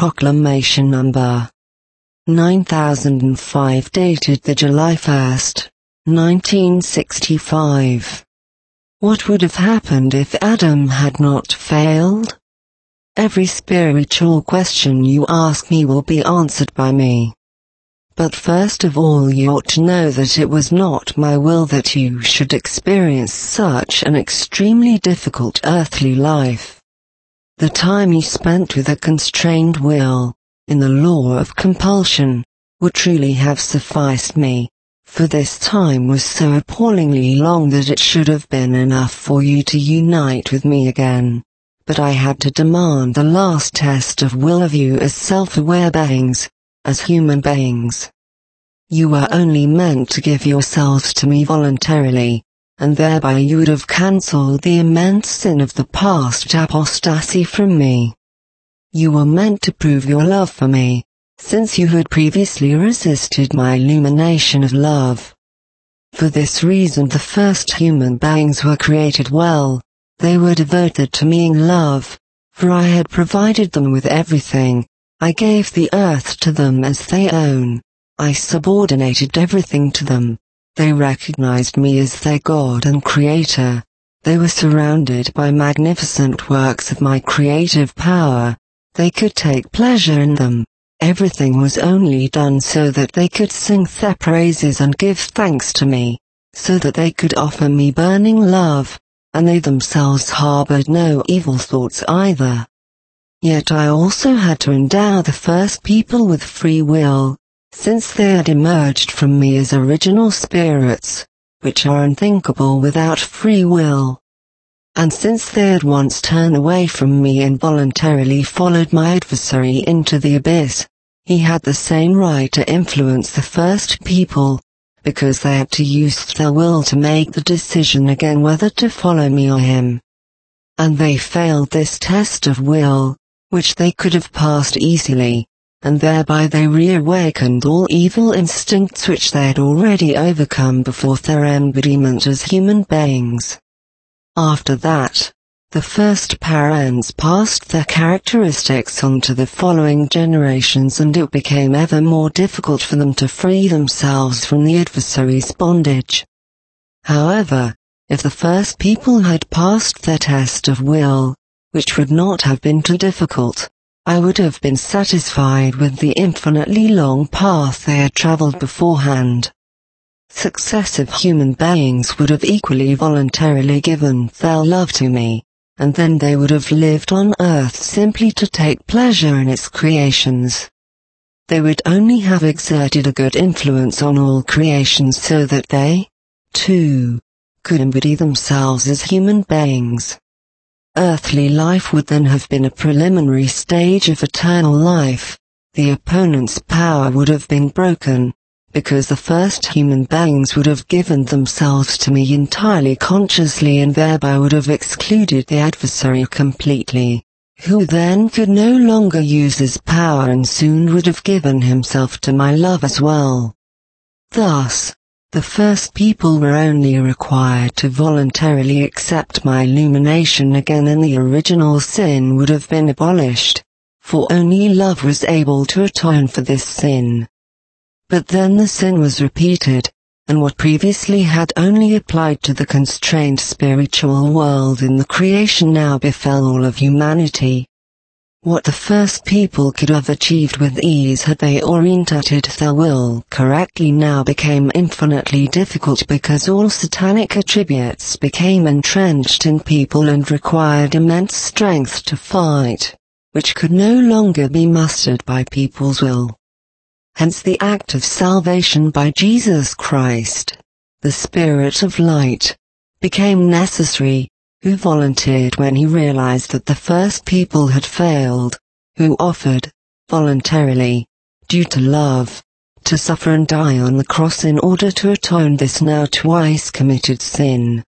Proclamation Number 9005, dated the July 1st, 1965. What would have happened if Adam had not failed? Every spiritual question you ask me will be answered by me. But first of all, you ought to know that it was not my will that you should experience such an extremely difficult earthly life. The time you spent with a constrained will, in the law of compulsion, would truly have sufficed me, for this time was so appallingly long that it should have been enough for you to unite with me again. But I had to demand the last test of will of you as self-aware beings, as human beings. You were only meant to give yourselves to me voluntarily, and thereby you would have cancelled the immense sin of the past apostasy from me. You were meant to prove your love for me, since you had previously resisted my illumination of love. For this reason the first human beings were created well. They were devoted to me in love, for I had provided them with everything. I gave the earth to them as they own. I subordinated everything to them. They recognized me as their God and Creator. They were surrounded by magnificent works of my creative power. They could take pleasure in them. Everything was only done so that they could sing their praises and give thanks to me, so that they could offer me burning love, and they themselves harbored no evil thoughts either. Yet I also had to endow the first people with free will, since they had emerged from me as original spirits, which are unthinkable without free will. And since they had once turned away from me and voluntarily followed my adversary into the abyss, he had the same right to influence the first people, because they had to use their will to make the decision again whether to follow me or him. And they failed this test of will, which they could have passed easily, and thereby they reawakened all evil instincts which they had already overcome before their embodiment as human beings. After that, the first parents passed their characteristics on to the following generations, and it became ever more difficult for them to free themselves from the adversary's bondage. However, if the first people had passed their test of will, which would not have been too difficult, I would have been satisfied with the infinitely long path they had traveled beforehand. Successive human beings would have equally voluntarily given their love to me, and then they would have lived on earth simply to take pleasure in its creations. They would only have exerted a good influence on all creations so that they, too, could embody themselves as human beings. Earthly life would then have been a preliminary stage of eternal life. The opponent's power would have been broken, because the first human beings would have given themselves to me entirely consciously and thereby would have excluded the adversary completely, who then could no longer use his power and soon would have given himself to my love as well. Thus, the first people were only required to voluntarily accept my illumination again, and the original sin would have been abolished, for only love was able to atone for this sin. But then the sin was repeated, and what previously had only applied to the constrained spiritual world in the creation now befell all of humanity. What the first people could have achieved with ease had they orientated their will correctly now became infinitely difficult, because all satanic attributes became entrenched in people and required immense strength to fight, which could no longer be mustered by people's will. Hence the act of salvation by Jesus Christ, the Spirit of Light, became necessary, who volunteered when he realized that the first people had failed, who offered, voluntarily, due to love, to suffer and die on the cross in order to atone this now twice committed sin.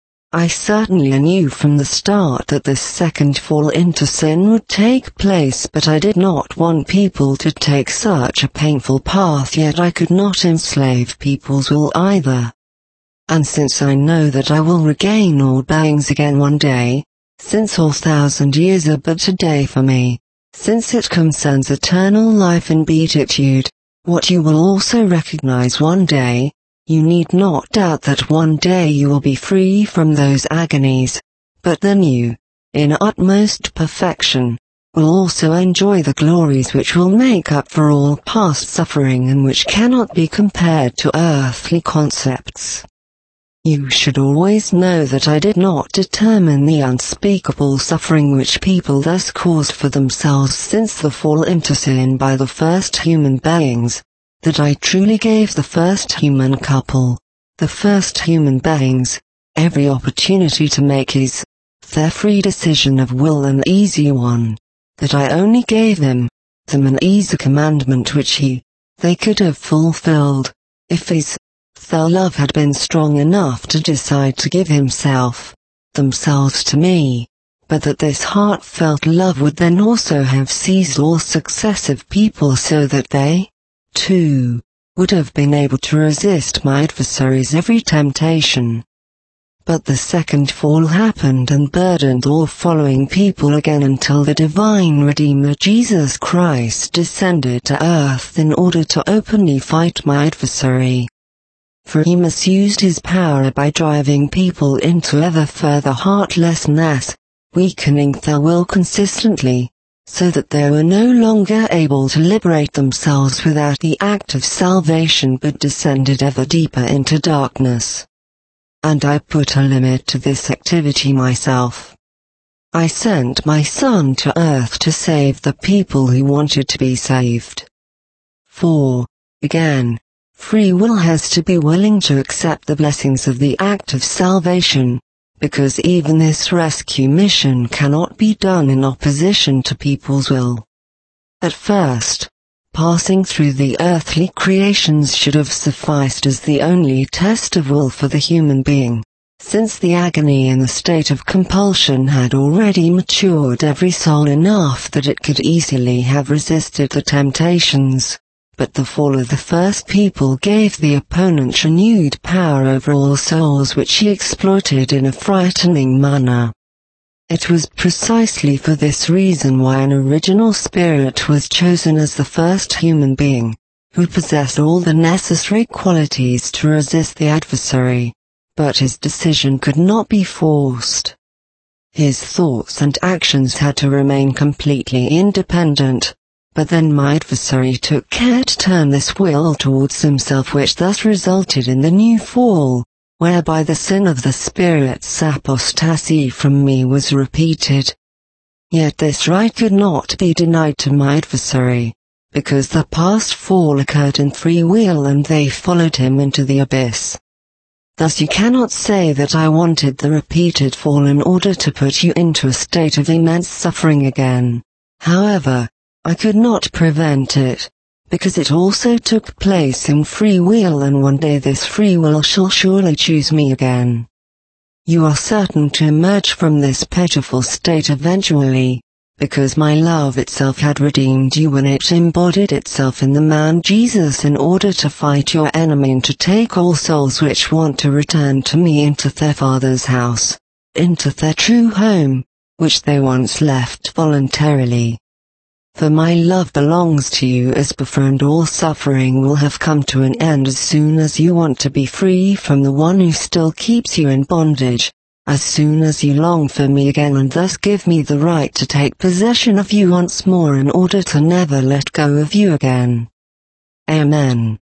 I certainly knew from the start that this second fall into sin would take place, but I did not want people to take such a painful path, yet I could not enslave people's will either. And since I know that I will regain all beings again one day, since all 1,000 years are but a day for me, since it concerns eternal life and beatitude, what you will also recognize one day. You need not doubt that one day you will be free from those agonies, but then you, in utmost perfection, will also enjoy the glories which will make up for all past suffering and which cannot be compared to earthly concepts. You should always know that I did not determine the unspeakable suffering which people thus caused for themselves since the fall into sin by the first human beings, that I truly gave the first human couple, the first human beings, every opportunity to make their free decision of will an easy one, that I only gave them an easy commandment which they could have fulfilled, if their love had been strong enough to decide to give themselves to me, but that this heartfelt love would then also have seized all successive people so that they, too, would have been able to resist my adversary's every temptation. But the second fall happened and burdened all following people again until the divine Redeemer Jesus Christ descended to earth in order to openly fight my adversary. For he misused his power by driving people into ever further heartlessness, weakening their will consistently, so that they were no longer able to liberate themselves without the act of salvation but descended ever deeper into darkness. And I put a limit to this activity myself. I sent my Son to earth to save the people who wanted to be saved. For, again, free will has to be willing to accept the blessings of the act of salvation, because even this rescue mission cannot be done in opposition to people's will. At first, passing through the earthly creations should have sufficed as the only test of will for the human being, since the agony in the state of compulsion had already matured every soul enough that it could easily have resisted the temptations. But the fall of the first people gave the opponent renewed power over all souls which he exploited in a frightening manner. It was precisely for this reason why an original spirit was chosen as the first human being, who possessed all the necessary qualities to resist the adversary, but his decision could not be forced. His thoughts and actions had to remain completely independent. But then my adversary took care to turn this will towards himself, which thus resulted in the new fall, whereby the sin of the spirit's apostasy from me was repeated. Yet this right could not be denied to my adversary, because the past fall occurred in free will and they followed him into the abyss. Thus you cannot say that I wanted the repeated fall in order to put you into a state of immense suffering again. However, I could not prevent it, because it also took place in free will, and one day this free will shall surely choose me again. You are certain to emerge from this pitiful state eventually, because my love itself had redeemed you when it embodied itself in the man Jesus in order to fight your enemy and to take all souls which want to return to me into their Father's house, into their true home, which they once left voluntarily. For my love belongs to you as before, and all suffering will have come to an end as soon as you want to be free from the one who still keeps you in bondage, as soon as you long for me again and thus give me the right to take possession of you once more in order to never let go of you again. Amen.